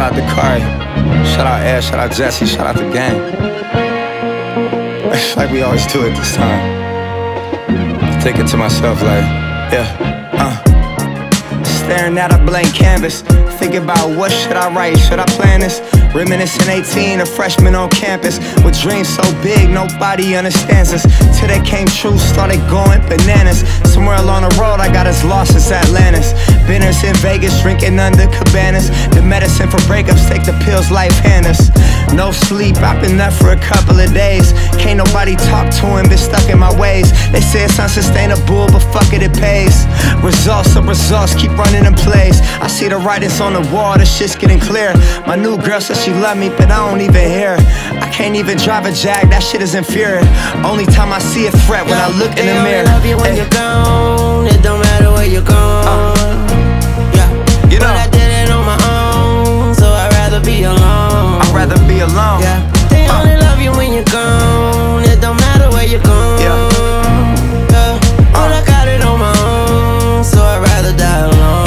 out to Kari, shout out Ed, shout out Jesse, shout out the gang. It's like we always do it this time. Take it to myself like, staring at a blank canvas, thinking about what should I write, should I plan this? Reminiscing 18, a freshman on campus, with dreams so big nobody understands us. Till they came true, started going bananas. Somewhere along the road I got as lost as Atlantis. Binners in Vegas, drinking under cabanas. The medicine for breakups, take the pills life hand us. No sleep, I've been up for a couple of days. Can't nobody talk to him, been stuck in my ways. They say it's unsustainable, but fuck it, it pays. Results of results keep running in place. I see the writings on the wall, the shit's getting clear. My new girl says she love me, but I don't even hear. I can't even drive a Jag, that shit is inferior. Only time I see a threat when I look in the mirror. They only love you when you're gone. It don't matter where you're gone. You know, but I did it on my own, so I'd rather be alone. I'd rather be alone. They only love you when you're gone. It don't matter where you're gone. But I got it on my own, so I'd rather die alone.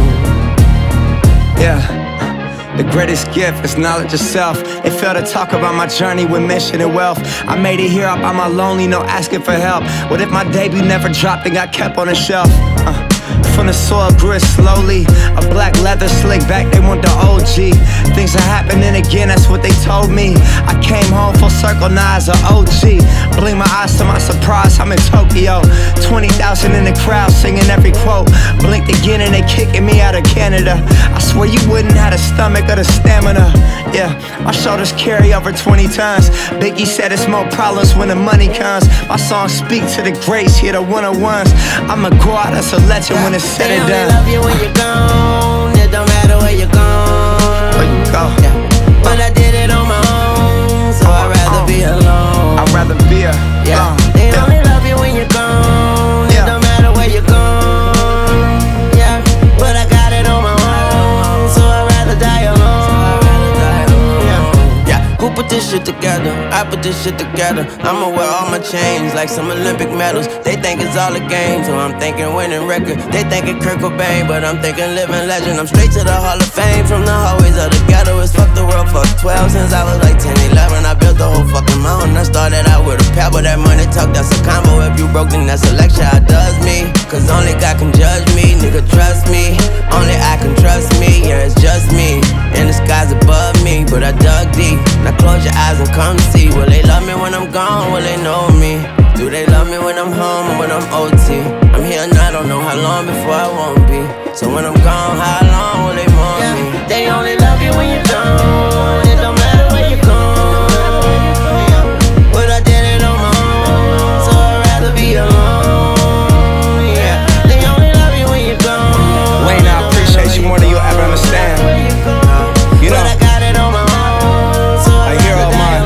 The greatest gift is knowledge of self. They fail to talk about my journey with mission and wealth. I made it here up on my lonely, no asking for help. What if my debut never dropped and got kept on the shelf? From the soil grew it slowly. A black leather slick back, they want the OG. Things are happening again, that's what they told me. I came home full circle, now as an OG. Blink my eyes to my surprise, I'm in Tokyo. 20,000 in the crowd singing every quote. Blinked again and they kicking me out of Canada. I swear you wouldn't have the stomach or the stamina. My shoulders carry over 20 tons. Biggie said it's more problems when the money comes. My songs speak to the greats, here the one-on-ones. I'ma go out as a legend when it's said and done. They only love you when you're gone. It don't matter where you're gone. Where you go? But I did it on my own, so I'd rather be alone. I'd rather be They only love you when you're gone. It don't matter where you're gone. But I got it on my own, so I'd rather die alone. Who put this shit together? I put this shit together. I'ma wear all my chains like some Olympic medals. They think it's all a game, so I'm thinking winning record. They thinking Kurt Cobain, but I'm thinking living legend. I'm straight to the Hall of Fame from the hallways of the ghetto. It's fuck the world, fuck 12 since I was like 10, 11. I built the whole fucking mountain. I started out with a pebble. That money talk, that's a combo. If you broke, then that's a lecture. How does me? Cause only God can judge me, nigga, trust me. Only I can trust me, yeah, it's just me. And the sky's above me, but I dug deep. Now close your eyes and come to see. Will they love me when I'm gone? Will they know me? Do they love me when I'm home or when I'm OT? I'm here and I don't know how long before I won't be. So when I'm gone, how long will they mourn me? They only love you when you're gone. It don't matter where you're gone. But I did it on my own, so I'd rather be alone. They only love you when you're gone. Wayne, I appreciate you more than you'll ever understand. You know, but I got it on my own, so a hero of mine.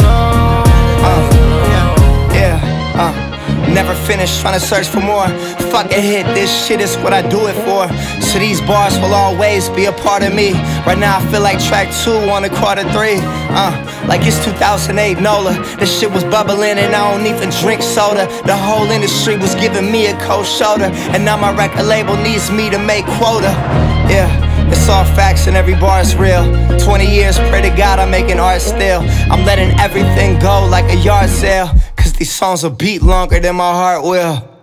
Never finished trying to search for more. Fuck a hit, this shit is what I do it for. So these bars will always be a part of me. Right now I feel like track 2 on a quarter 3. Like it's 2008 NOLA. This shit was bubbling and I don't even drink soda. The whole industry was giving me a cold shoulder, and now my record label needs me to make quota. It's all facts and every bar is real. 20 years, pray to God I'm making art still. I'm letting everything go like a yard sale, cause these songs will beat longer than my heart will.